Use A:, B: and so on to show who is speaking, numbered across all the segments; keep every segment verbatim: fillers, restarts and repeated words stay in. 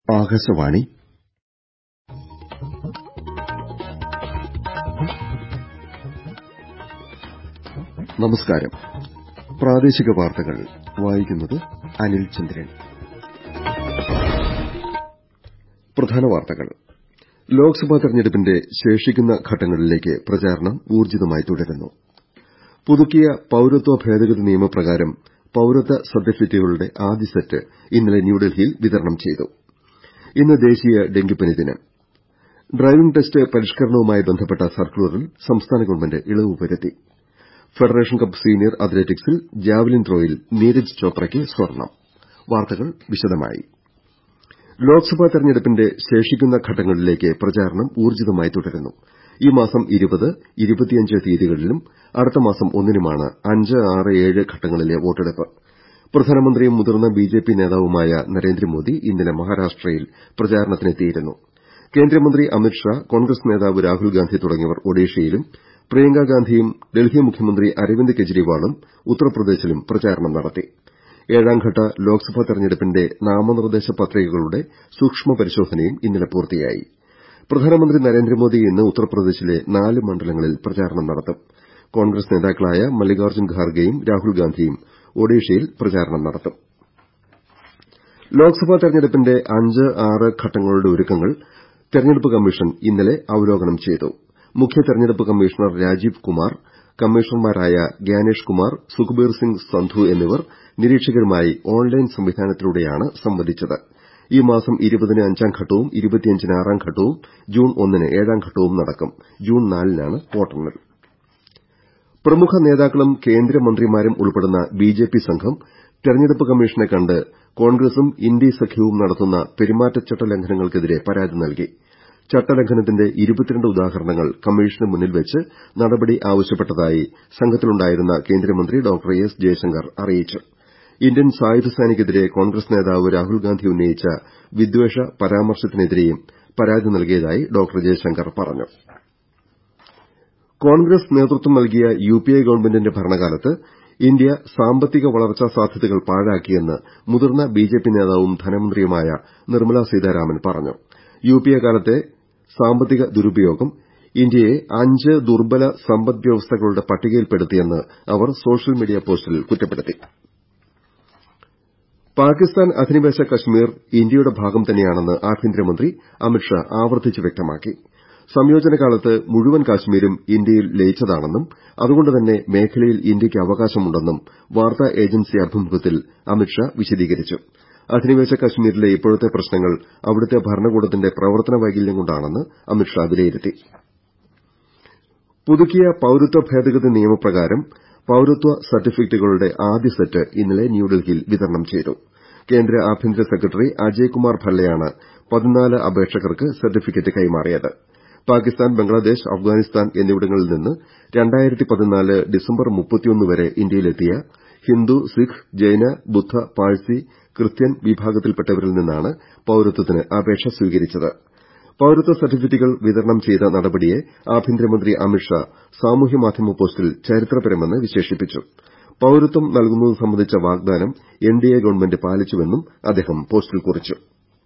A: ആകാശവാണി നമസ്കാരം. പ്രാദേശിക വാർത്തകൾ വായിക്കുന്നത് അനിൽ ചന്ദ്രൻ. പ്രധാന വാർത്തകൾ. ലോക്സഭാ തെരഞ്ഞെടുപ്പിന്റെ ശേഷിക്കുന്ന ഘട്ടങ്ങളിലേക്ക് പ്രചാരണം ഊർജ്ജിതമായി തുടരുന്നു. പുതുക്കിയ പൌരത്വ ഭേദഗതി നിയമപ്രകാരം പൌരത്വ സർട്ടിഫിക്കറ്റുകളുടെ ആദ്യ സെറ്റ് ഇന്നലെ ന്യൂഡൽഹിയിൽ വിതരണം ചെയ്തു. ഇന്ന് ദേശീയ ഡെങ്കിപ്പനി ദിനം. ഡ്രൈവിംഗ് ടെസ്റ്റ് പരിഷ്കരണവുമായി ബന്ധപ്പെട്ട സർക്കുലറിൽ സംസ്ഥാന ഗവൺമെന്റ് ഇളവ് വരുത്തി. ഫെഡറേഷൻ കപ്പ് സീനിയർ അത്ലറ്റിക്സിൽ ജാവലിൻ ത്രോയിൽ നീരജ് ചോപ്രയ്ക്ക് സ്വർണ്ണം. വാർത്തകൾ വിശദമായി. ലോക്സഭാ തെരഞ്ഞെടുപ്പിന്റെ ശേഷിക്കുന്ന ഘട്ടങ്ങളിലേക്ക് പ്രചാരണം ഊർജ്ജിതമായി തുടരുന്നു. ഈ മാസം ഇരുപത്, ഇരുപത്തിയഞ്ച് തീയതികളിലും അടുത്ത മാസം ഒന്നിനുമാണ് അഞ്ച്, ആറ്, ഏഴ് ഘട്ടങ്ങളിലെ വോട്ടെടുപ്പ്. പ്രധാനമന്ത്രിയും മുതിർന്ന ബിജെപി നേതാവുമായ നരേന്ദ്രമോദി ഇന്നലെ മഹാരാഷ്ട്രയിൽ പ്രചാരണത്തിനെത്തിയിരുന്നു. കേന്ദ്രമന്ത്രി അമിത്ഷാ, കോൺഗ്രസ് നേതാവ് രാഹുൽ ഗാന്ധി തുടങ്ങിയവർ ഒഡീഷയിലും പ്രിയങ്കാ ഗാന്ധിയും ഡൽഹി മുഖ്യമന്ത്രി അരവിന്ദ് കെജ്രിവാളും ഉത്തർപ്രദേശിലും പ്രചാരണം നടത്തി. ഏഴാംഘട്ട ലോക്സഭാ തെരഞ്ഞെടുപ്പിന്റെ നാമനിർദ്ദേശ പത്രികകളുടെ സൂക്ഷ്മ പരിശോധനയും ഇന്നലെ പൂർത്തിയായി. പ്രധാനമന്ത്രി നരേന്ദ്രമോദി ഇന്ന് ഉത്തർപ്രദേശിലെ നാല് മണ്ഡലങ്ങളിൽ പ്രചാരണം നടത്തും. കോൺഗ്രസ് നേതാക്കളായ മല്ലികാർജ്ജുൻ ഖാർഗെയും രാഹുൽ ഗാന്ധിയും ഒഡീഷയിൽ പ്രചാരണം നടത്തും. ലോക്സഭാ തെരഞ്ഞെടുപ്പിന്റെ അഞ്ച്, ആറ് ഘട്ടങ്ങളുടെ ഒരുക്കങ്ങൾ തെരഞ്ഞെടുപ്പ് കമ്മീഷൻ ഇന്നലെ അവലോകനം ചെയ്തു. മുഖ്യ തെരഞ്ഞെടുപ്പ് കമ്മീഷണർ രാജീവ് കുമാർ, കമ്മീഷണർമാരായ ഗ്യാനേഷ് കുമാർ, സുഖ്ബീർ സിംഗ് സന്ധു എന്നിവർ നിരീക്ഷകരുമായി ഓൺലൈൻ സംവിധാനത്തിലൂടെയാണ് സംവദിച്ചത്. ഈ മാസം ഇരുപതിന് അഞ്ചാം ഘട്ടവും ഇരുപത്തിയഞ്ചിന് ആറാം ഘട്ടവും ജൂൺ ഒന്നിന് ഏഴാം ഘട്ടവും നടക്കും. ജൂൺ നാലിനാണ് വോട്ടെണ്ണൽ. പ്രമുഖ നേതാക്കളും കേന്ദ്രമന്ത്രിമാരും ഉൾപ്പെടുന്ന ബിജെപി സംഘം തെരഞ്ഞെടുപ്പ് കമ്മീഷനെ കണ്ട് കോൺഗ്രസും ഇന്ത്യ സഖ്യവും നടത്തുന്ന പെരുമാറ്റച്ചട്ട ലംഘനങ്ങൾക്കെതിരെ പരാതി നൽകി. ചട്ടലംഘനത്തിന്റെ ഇരുപത്തിരണ്ട് ഉദാഹരണങ്ങൾ കമ്മീഷന് മുന്നിൽ വെച്ച് നടപടി ആവശ്യപ്പെട്ടതായി സംഘത്തിലുണ്ടായിരുന്ന കേന്ദ്രമന്ത്രി ഡോക്ടർ എസ് ജയശങ്കർ അറിയിച്ചു. ഇന്ത്യൻ സായുധസേനയ്ക്കെതിരെ കോൺഗ്രസ് നേതാവ് രാഹുൽ ഗാന്ധി ഉന്നയിച്ച വിദ്വേഷ പരാമർശത്തിനെതിരെയും പരാതി നൽകിയതായി ഡോക്ടർ ജയശങ്കർ പറഞ്ഞു. കോൺഗ്രസ് നേതൃത്വം നൽകിയ യുപിഎ ഗവൺമെന്റിന്റെ ഭരണകാലത്ത് ഇന്ത്യ സാമ്പത്തിക വളർച്ചാ സാധ്യതകൾ പാഴാക്കിയെന്ന് മുതിർന്ന ബിജെപി നേതാവും ധനമന്ത്രിയുമായ നിർമ്മലാ സീതാരാമൻ പറഞ്ഞു. യുപിഎ കാലത്തെ സാമ്പത്തിക ദുരുപയോഗം ഇന്ത്യയെ അഞ്ച് ദുർബല സമ്പദ് വ്യവസ്ഥകളുടെ പട്ടികയിൽപ്പെടുത്തിയെന്ന് അവർ സോഷ്യൽ മീഡിയ പോസ്റ്റിൽ കുറ്റപ്പെടുത്തി. പാകിസ്ഥാൻ അധിനിവേശ കശ്മീർ ഇന്ത്യയുടെ ഭാഗം തന്നെയാണെന്ന് ആഭ്യന്തരമന്ത്രി അമിത്ഷാ ആവർത്തിച്ച് വ്യക്തമാക്കി. സംയോജനകാലത്ത് മുഴുവൻ കാശ്മീരും ഇന്ത്യയിൽ ലയിച്ചതാണെന്നും അതുകൊണ്ടുതന്നെ മേഖലയിൽ ഇന്ത്യയ്ക്ക് അവകാശമുണ്ടെന്നും വാർത്താ ഏജൻസി അഭിമുഖത്തിൽ അമിത്ഷാ വിശദീകരിച്ചു. അധിനിവേശ കശ്മീരിലെ ഇപ്പോഴത്തെ പ്രശ്നങ്ങൾ അവിടുത്തെ ഭരണകൂടത്തിന്റെ പ്രവർത്തന വൈകല്യം കൊണ്ടാണെന്ന് അമിത്ഷാ വിലയിരുത്തി. പുതുക്കിയ പൌരത്വ ഭേദഗതി നിയമപ്രകാരം പൌരത്വ സർട്ടിഫിക്കറ്റുകളുടെ ആദ്യ സെറ്റ് ഇന്നലെ ന്യൂഡൽഹിയിൽ വിതരണം ചെയ്തു. കേന്ദ്ര ആഭ്യന്തര സെക്രട്ടറി അജയ് കുമാർ ഭല്ലയാണ് പതിനാല് അപേക്ഷകർക്ക് സർട്ടിഫിക്കറ്റ് കൈമാറിയത്. പാകിസ്ഥാൻ, ബംഗ്ലാദേശ്, അഫ്ഗാനിസ്ഥാൻ എന്നിവിടങ്ങളിൽ നിന്ന് രണ്ടായിരത്തി പതിനാല് ഡിസംബർ മുപ്പത്തിയൊന്ന് വരെ ഇന്ത്യയിലെത്തിയ ഹിന്ദു, സിഖ്, ജൈന, ബുദ്ധ, പാഴ്സി, ക്രിസ്ത്യൻ വിഭാഗത്തിൽപ്പെട്ടവരിൽ നിന്നാണ് പൌരത്വത്തിന് അപേക്ഷ സ്വീകരിച്ചത്. പൌരത്വ സർട്ടിഫിക്കറ്റുകൾ വിതരണം ചെയ്ത നടപടിയെ ആഭ്യന്തരമന്ത്രി അമിത്ഷാ സാമൂഹ്യമാധ്യമ പോസ്റ്റിൽ ചരിത്രപരമെന്ന് വിശേഷിപ്പിച്ചു. പൌരത്വം നൽകുന്നത് സംബന്ധിച്ച വാഗ്ദാനം എൻഡിഎ ഗവൺമെന്റ് പാലിച്ചുവെന്നും അദ്ദേഹം പോസ്റ്റിൽ കുറിച്ചു.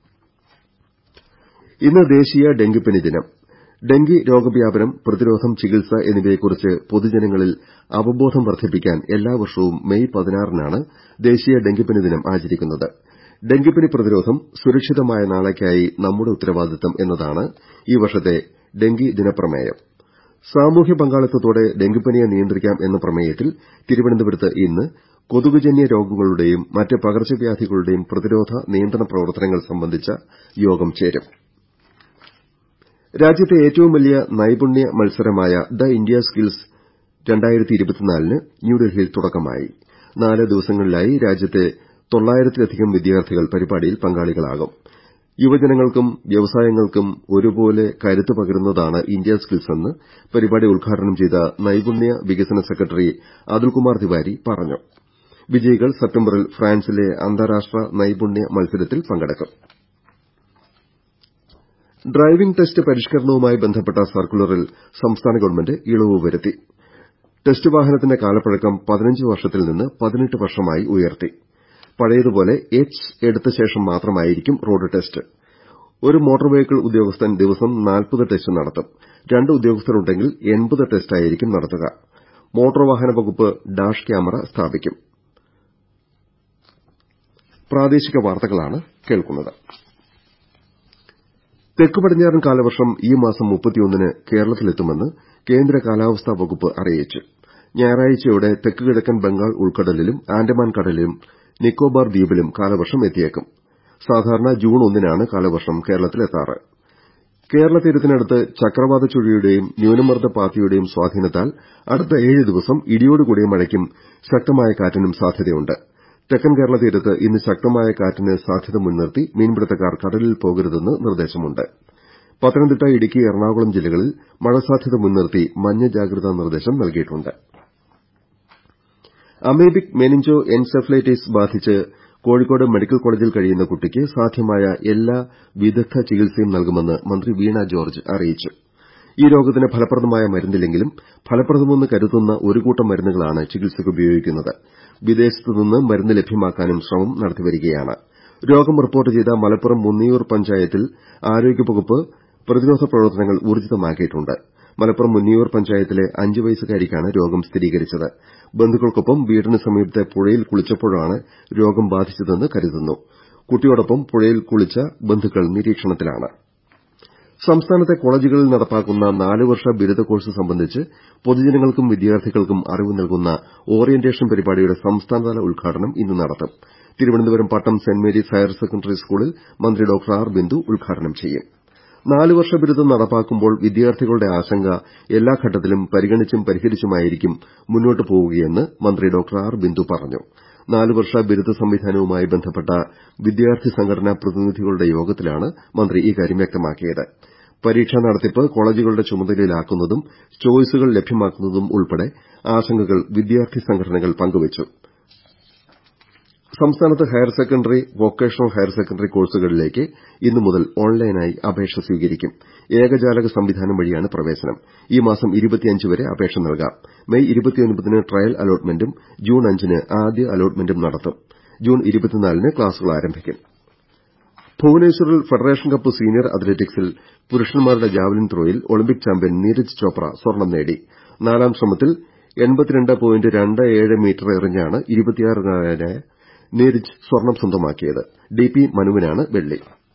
A: ഇന്ന് ദേശീയ ഡെങ്കിപ്പനി ദിനം. ഡെങ്കി രോഗവ്യാപനം, പ്രതിരോധം, ചികിത്സ എന്നിവയെക്കുറിച്ച് പൊതുജനങ്ങളിൽ അവബോധം വർദ്ധിപ്പിക്കാൻ എല്ലാ വർഷവും മെയ് പതിനാറിനാണ് ദേശീയ ഡെങ്കിപ്പനി ദിനം ആചരിക്കുന്നത്. ഡെങ്കിപ്പനി പ്രതിരോധം സുരക്ഷിതമായ നാളേക്കായി നമ്മുടെ ഉത്തരവാദിത്തം എന്നതാണ് ഈ വർഷത്തെ ഡെങ്കി ദിനപ്രമേയം. സാമൂഹ്യ പങ്കാളിത്തത്തോടെ ഡെങ്കിപ്പനിയെ നിയന്ത്രിക്കാം എന്ന പ്രമേയത്തിൽ തിരുവനന്തപുരത്ത് ഇന്ന് കൊതുകുജന്യ രോഗങ്ങളുടെയും മറ്റ് പകർച്ചവ്യാധികളുടെയും പ്രതിരോധ നിയന്ത്രണ പ്രവർത്തനങ്ങൾ സംബന്ധിച്ച യോഗം ചേരും. രാജ്യത്തെ ഏറ്റവും വലിയ നൈപുണ്യ മത്സരമായ ദ ഇന്ത്യ സ്കിൽസ് രണ്ടായിരത്തി ഇരുപത്തിനാലിന് ന്യൂഡൽഹിയിൽ തുടക്കമായി. നാല് ദിവസങ്ങളിലായി രാജ്യത്തെ തൊള്ളായിരത്തിലധികം വിദ്യാർത്ഥികൾ പരിപാടിയിൽ പങ്കാളികളാകും. യുവജനങ്ങൾക്കും വ്യവസായങ്ങൾക്കും ഒരുപോലെ കരുത്ത് പകരുന്നതാണ് ഇന്ത്യ സ്കിൽസ് എന്ന് പരിപാടി ഉദ്ഘാടനം ചെയ്ത നൈപുണ്യ വികസന സെക്രട്ടറി അതുൽകുമാർ തിവാരി പറഞ്ഞു. വിജയികൾ സെപ്റ്റംബറിൽ ഫ്രാൻസിലെ അന്താരാഷ്ട്ര നൈപുണ്യ മത്സരത്തിൽ പങ്കെടുക്കും. ഡ്രൈവിംഗ് ടെസ്റ്റ് പരിഷ്കരണവുമായി ബന്ധപ്പെട്ട സർക്കുലറിൽ സംസ്ഥാന ഗവൺമെന്റ് ഇളവ് വരുത്തി. ടെസ്റ്റ് വാഹനത്തിന്റെ കാലപ്പഴക്കം പതിനഞ്ച് വർഷത്തിൽ നിന്ന് പതിനെട്ട് വർഷമായി ഉയർത്തി. പഴയതുപോലെ എച്ച് എടുത്ത ശേഷം മാത്രമായിരിക്കും റോഡ് ടെസ്റ്റ്. ഒരു മോട്ടോർ വെഹിക്കിൾ ഉദ്യോഗസ്ഥൻ ദിവസം നാൽപ്പത് ടെസ്റ്റ് നടത്തും. രണ്ട് ഉദ്യോഗസ്ഥരുണ്ടെങ്കിൽ എൺപത് ടെസ്റ്റായിരിക്കും നടത്തുക. മോട്ടോർ വാഹന വകുപ്പ് ഡാഷ് ക്യാമറ സ്ഥാപിക്കും. തെക്ക് പടിഞ്ഞാറൻ കാലവർഷം ഈ മാസം മുപ്പത്തിയൊന്നിന് കേരളത്തിലെത്തുമെന്ന് കേന്ദ്ര കാലാവസ്ഥാ വകുപ്പ് അറിയിച്ചു. ഞായറാഴ്ചയോടെ തെക്ക് കിഴക്കൻ ബംഗാൾ ഉൾക്കടലിലും ആൻഡമാൻ കടലിലും നിക്കോബാർ ദ്വീപിലും കാലവർഷം എത്തിയേക്കും. സാധാരണ ജൂൺ ഒന്നിനാണ് കാലവർഷം കേരളത്തിലെത്താറ്. കേരള തീരത്തിനടുത്ത് ചക്രവാത ചുഴിയുടെയും ന്യൂനമർദ്ദ പാത്തിയുടെയും സ്വാധീനത്താൽ അടുത്ത ഏഴ് ദിവസം ഇടിയോടുകൂടിയ മഴയ്ക്കും ശക്തമായ കാറ്റിനും സാധ്യതയുണ്ട്. തെക്കൻ കേരള തീരത്ത് ഇന്ന് ശക്തമായ കാറ്റിന് സാധ്യത മുൻനിർത്തി മീൻപിടുത്തക്കാർ കടലിൽ പോകരുതെന്ന് നിർദ്ദേശമുണ്ട്. പത്തനംതിട്ട, ഇടുക്കി, എറണാകുളം ജില്ലകളിൽ മഴ സാധ്യത മുൻനിർത്തി മഞ്ഞ ജാഗ്രതാ നിർദ്ദേശം നൽകിയിട്ടുണ്ട്. അമീബിക് മെനിഞ്ചോ എൻസെഫലൈറ്റിസ് ബാധിച്ച് കോഴിക്കോട് മെഡിക്കൽ കോളേജിൽ കഴിയുന്ന കുട്ടിക്ക് സാധ്യമായ എല്ലാ വിദഗ്ധ ചികിത്സയും നൽകുമെന്ന് മന്ത്രി വീണ ജോർജ് അറിയിച്ചു. ഈ രോഗത്തിന് ഫലപ്രദമായ മരുന്നില്ലെങ്കിലും ഫലപ്രദമെന്ന് കരുതുന്ന ഒരു കൂട്ടം മരുന്നുകളാണ് ചികിത്സയ്ക്ക് ഉപയോഗിക്കുന്നത്. വിദേശത്തുനിന്ന് മരുന്ന് ലഭ്യമാക്കാനും ശ്രമം നടത്തിവരികയാണ്. രോഗം റിപ്പോർട്ട് ചെയ്ത മലപ്പുറം മുന്നിയൂർ പഞ്ചായത്തിൽ ആരോഗ്യവകുപ്പ് പ്രതിരോധ പ്രവർത്തനങ്ങൾ ഊർജിതമാക്കിയിട്ടുണ്ട്. മലപ്പുറം മുന്നിയൂർ പഞ്ചായത്തിലെ അഞ്ച് വയസ്സുകാരിക്കാണ് രോഗം സ്ഥിരീകരിച്ചത്. ബന്ധുക്കൾക്കൊപ്പം വീടിന് സമീപത്തെ പുഴയിൽ കുളിച്ചപ്പോഴാണ് രോഗം ബാധിച്ചതെന്ന് കരുതുന്നു. കുട്ടിയോടൊപ്പം പുഴയിൽ കുളിച്ച ബന്ധുക്കൾ നിരീക്ഷണത്തിലാണ്. സംസ്ഥാനത്തെ കോളേജുകളിൽ നടപ്പാക്കുന്ന നാല് വർഷ ബിരുദ കോഴ്സ് സംബന്ധിച്ച് പൊതുജനങ്ങൾക്കും വിദ്യാർത്ഥികൾക്കും അറിവ് നൽകുന്ന ഓറിയന്റേഷൻ പരിപാടിയുടെ സംസ്ഥാനതല ഉദ്ഘാടനം ഇന്ന് നടത്തും. Thiruvananthapuram Pattom Saint Mary's higher secondary സ്കൂളിൽ മന്ത്രി ഡോക്ടർ ആർ ബിന്ദു ഉദ്ഘാടനം ചെയ്യും. നാല് വർഷ ബിരുദം നടപ്പാക്കുമ്പോൾ വിദ്യാർത്ഥികളുടെ ആശങ്ക എല്ലാ ഘട്ടത്തിലും പരിഗണിച്ചും പരിഹരിച്ചുമായിരിക്കും മുന്നോട്ട് പോവുകയെന്ന് മന്ത്രി ഡോക്ടർ ആർ ബിന്ദു പറഞ്ഞു. നാല് വർഷ ബിരുദ സംവിധാനവുമായി ബന്ധപ്പെട്ട വിദ്യാർത്ഥി സംഘടനാ പ്രതിനിധികളുടെ യോഗത്തിലാണ് മന്ത്രി ഇക്കാര്യം വ്യക്തമാക്കിയത്. പരീക്ഷാ നടത്തിപ്പ് കോളേജുകളുടെ ചുമതലയിലാക്കുന്നതും ചോയ്സുകൾ ലഭ്യമാക്കുന്നതും ഉൾപ്പെടെ ആശങ്കകൾ വിദ്യാർത്ഥി സംഘടനകൾ പങ്കുവച്ചു. സംസ്ഥാനത്ത് higher secondary, vocational higher secondary കോഴ്സുകളിലേക്ക് ഇന്നു മുതൽ ഓൺലൈനായി അപേക്ഷ സ്വീകരിക്കും. ഏകജാലക സംവിധാനം വഴിയാണ് പ്രവേശനം. ഈ മാസം ഇരുപത്തിയഞ്ച് വരെ അപേക്ഷ നൽകാം. മെയ് ഇരുപത്തിയൊൻപതിന് ട്രയൽ അലോട്ട്മെന്റും ജൂൺ അഞ്ചിന് ആദ്യ അലോട്ട്മെന്റും നടത്തും. ജൂൺ ഇരുപത്തിനാലിന് ക്ലാസുകൾ ആരംഭിക്കും. ഭുവനേശ്വറിൽ ഫെഡറേഷൻ കപ്പ് സീനിയർ അത്ലറ്റിക്സിൽ പുരുഷന്മാരുടെ ജാവലിൻ ത്രോയിൽ ഒളിമ്പിക് ചാമ്പ്യൻ നീരജ് ചോപ്ര സ്വർണ്ണം നേടി. നാലാം ശ്രമത്തിൽ എൺപത്തിരണ്ട് പോയിന്റ് രണ്ട് ഏഴ് മീറ്റർ എറിഞ്ഞാണ് ഇരുപത്തിയാറുകാരനായ നീരജ് സ്വർണ്ണം സ്വന്തമാക്കിയത്. ഡി പി മനുവിനാണ് വെള്ളി.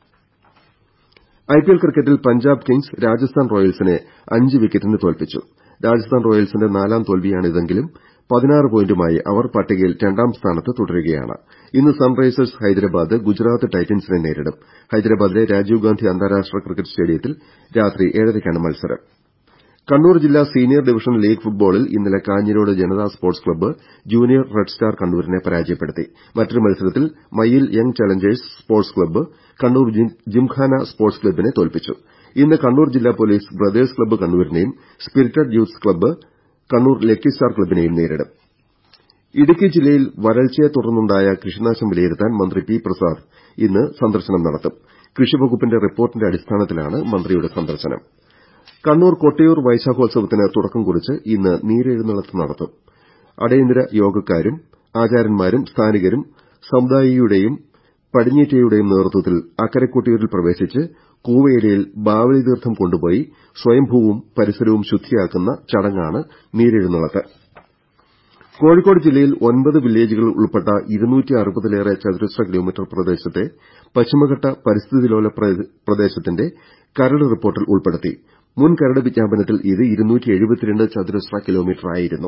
A: ഐപിഎൽ ക്രിക്കറ്റിൽ പഞ്ചാബ് കിങ്സ് രാജസ്ഥാൻ റോയൽസിനെ അഞ്ച് വിക്കറ്റിന് തോൽപ്പിച്ചു. രാജസ്ഥാൻ റോയൽസിന്റെ നാലാം തോൽവിയാണിതെങ്കിലും പതിനാറ് പോയിന്റുമായി അവർ പട്ടികയിൽ രണ്ടാം സ്ഥാനത്ത് തുടരുകയാണ്. ഇന്ന് സൺറൈസേഴ്സ് ഹൈദരാബാദ് ഗുജറാത്ത് ടൈറ്റൻസിനെ നേരിടും. ഹൈദരാബാദിലെ രാജീവ് ഗാന്ധി അന്താരാഷ്ട്ര ക്രിക്കറ്റ് സ്റ്റേഡിയത്തിൽ രാത്രി ഏഴരയ്ക്കാണ് മത്സരം. കണ്ണൂർ ജില്ലാ സീനിയർ ഡിവിഷൻ ലീഗ് ഫുട്ബോളിൽ ഇന്നലെ Kanhirode Janata sports club junior red star കണ്ണൂരിനെ പരാജയപ്പെടുത്തി. മറ്റൊരു മത്സരത്തിൽ Mayyil young challengers sports club Kannur gymkhana sports ക്ലബ്ബിനെ തോൽപ്പിച്ചു. ഇന്ന് കണ്ണൂർ ജില്ലാ പോലീസ് ബ്രദേഴ്സ് ക്ലബ്ബ് കണ്ണൂരിനെയും spirited youth club Kannur lucky star ക്ലബ്ബിനെയും നേരിടും. ഇടുക്കി ജില്ലയിൽ വരൾച്ചയെ തുടർന്നുണ്ടായ കൃഷിനാശം വിലയിരുത്താൻ മന്ത്രി പി പ്രസാദ് ഇന്ന് സന്ദർശനം നടത്തും. കൃഷിവകുപ്പിന്റെ റിപ്പോർട്ടിന്റെ അടിസ്ഥാനത്തിലാണ് മന്ത്രിയുടെ സന്ദർശനം. കണ്ണൂർ കൊട്ടിയൂർ വൈശാഖോത്സവത്തിന് തുടക്കം കുറിച്ച് ഇന്ന് നീരെഴുന്നള്ളത്ത് നടത്തും. അടിയന്തര യോഗക്കാരും ആചാര്യന്മാരും സ്ഥാനികരും സമുദായിയുടെയും പടിഞ്ഞീറ്റയുടെയും നേതൃത്വത്തിൽ അക്കരെ കൊട്ടിയൂരിൽ പ്രവേശിച്ച് കൂവയിലയിൽ ബാവലി തീർത്ഥം കൊണ്ടുപോയി സ്വയംഭൂവും പരിസരവും ശുദ്ധിയാക്കുന്ന ചടങ്ങാണ് നീരെഴുന്നള്ളത്ത്. കോഴിക്കോട് ജില്ലയിൽ ഒൻപത് വില്ലേജുകൾ ഉൾപ്പെട്ട ഇരുന്നൂറ്റി അറുപതിലേറെ ചതുരശ്ര കിലോമീറ്റർ പ്രദേശത്തെ പശ്ചിമഘട്ട പരിസ്ഥിതിലോല പ്രദേശത്തിന്റെ കരട് റിപ്പോർട്ടിൽ ഉൾപ്പെടുത്തി. മുൻ കരട് വിജ്ഞാപനത്തിൽ ഇത് ഇരുന്നൂറ്റി എഴുപത്തിരണ്ട് ചതുരശ്ര കിലോമീറ്ററായിരുന്നു.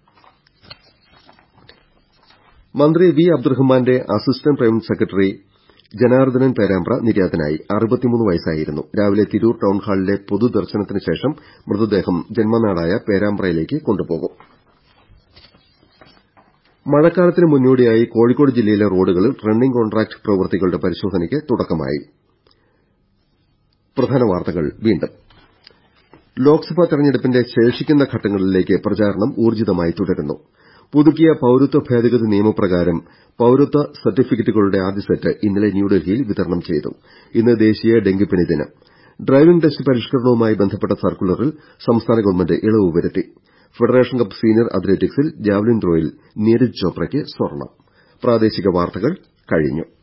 A: മന്ത്രി വി അബ്ദുറഹ്മാന്റെ assistant private secretary Janardhanan Perambra നിര്യാതനായി. അറുപത്തിമൂന്ന് വയസ്സായിരുന്നു. രാവിലെ തിരൂർ ടൌൺഹാളിലെ പൊതുദർശനത്തിന് ശേഷം മൃതദേഹം ജന്മനാടായ പേരാമ്പ്രയിലേക്ക് കൊണ്ടുപോകും. മഴക്കാലത്തിന് മുന്നോടിയായി കോഴിക്കോട് ജില്ലയിലെ റോഡുകളിൽ റണ്ണിംഗ് കോൺട്രാക്ട് പ്രവൃത്തികളുടെ പരിശോധനയ്ക്ക് തുടക്കമായി. പ്രധാന വാർത്തകൾ വീണ്ടും. ലോക്സഭാ തെരഞ്ഞെടുപ്പിന്റെ ശേഷിക്കുന്ന ഘട്ടങ്ങളിലേക്ക് പ്രചാരണം ഊർജിതമായി തുടരുന്നു. പുതുക്കിയ പൌരത്വ ഭേദഗതി നിയമപ്രകാരം പൌരത്വ സർട്ടിഫിക്കറ്റുകളുടെ ആദ്യ സെറ്റ് ഇന്നലെ ന്യൂഡൽഹിയിൽ വിതരണം ചെയ്തു. ഇന്ന് ദേശീയ ഡെങ്കിപ്പനി ദിനം. ഡ്രൈവിംഗ് ടെസ്റ്റ് പരിഷ്കരണവുമായി ബന്ധപ്പെട്ട സർക്കുലറിൽ സംസ്ഥാന ഗവൺമെന്റ് ഇളവ് വരുത്തി. ഫെഡറേഷൻ കപ്പ് സീനിയർ അത്ലറ്റിക്സിൽ ജാവലിൻ ത്രോയിൽ നീരജ് ചോപ്രയ്ക്ക് സ്വർണ്ണം. പ്രാദേശിക വാർത്തകൾ കഴിഞ്ഞു.